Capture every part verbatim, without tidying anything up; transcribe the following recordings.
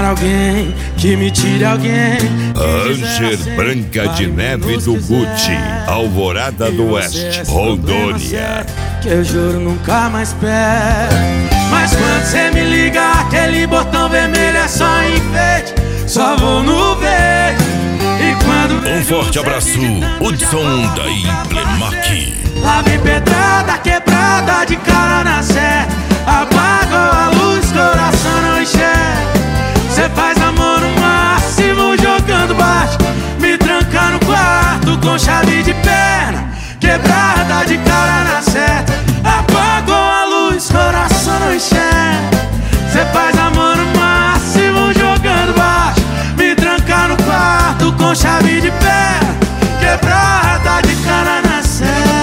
alguém que me tire alguém. Ranger Branca de Neve do Gucci, Alvorada do Oeste, Rondônia. Que eu juro nunca mais pego. Mas quando cê me liga, aquele botão vermelho é só enfeite. Só vou no verde. E quando um forte abraço, Hudson da Implemac. Lá vem pedrada, quebrada de cara na seta. Apagou a luz, coração não enxerga. Cê faz amor no máximo jogando baixo, me tranca no quarto com chave de perna. Quebrada de cara na seta. Apagou a luz, coração não enxerga. Cê faz amor no máximo jogando baixo, me tranca no quarto com chave de perna. Quebrada de cara na seta.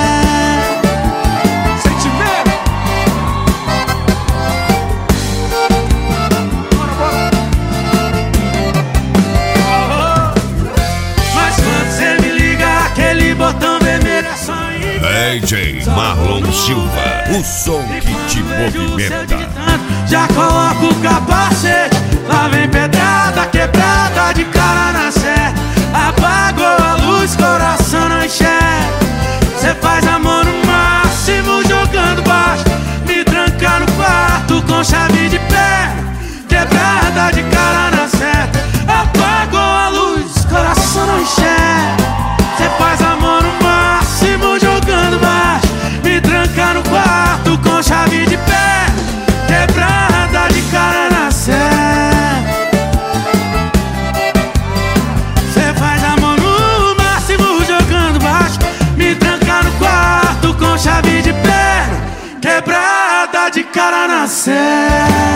Botão vermelho é só D J Marlon Silva, o som que te movimenta. Já coloca o capacete. Lá vem pedrada, quebrada de cara na seta. Apagou a luz, coração não enxerga. Cê faz amor no máximo jogando baixo, me tranca no quarto com chave de perna. Quebrada de cara na seta. Apagou a luz, coração não enxerga. Cê faz amor no máximo jogando baixo, me tranca no quarto com chave de pé. Quebrada de cara na seta. Cê faz amor no máximo jogando baixo, me tranca no quarto com chave de pé. Quebrada de cara na seta.